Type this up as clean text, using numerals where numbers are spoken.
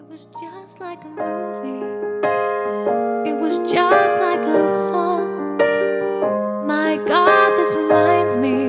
was just like a movie. It was just like a song. My God, this reminds me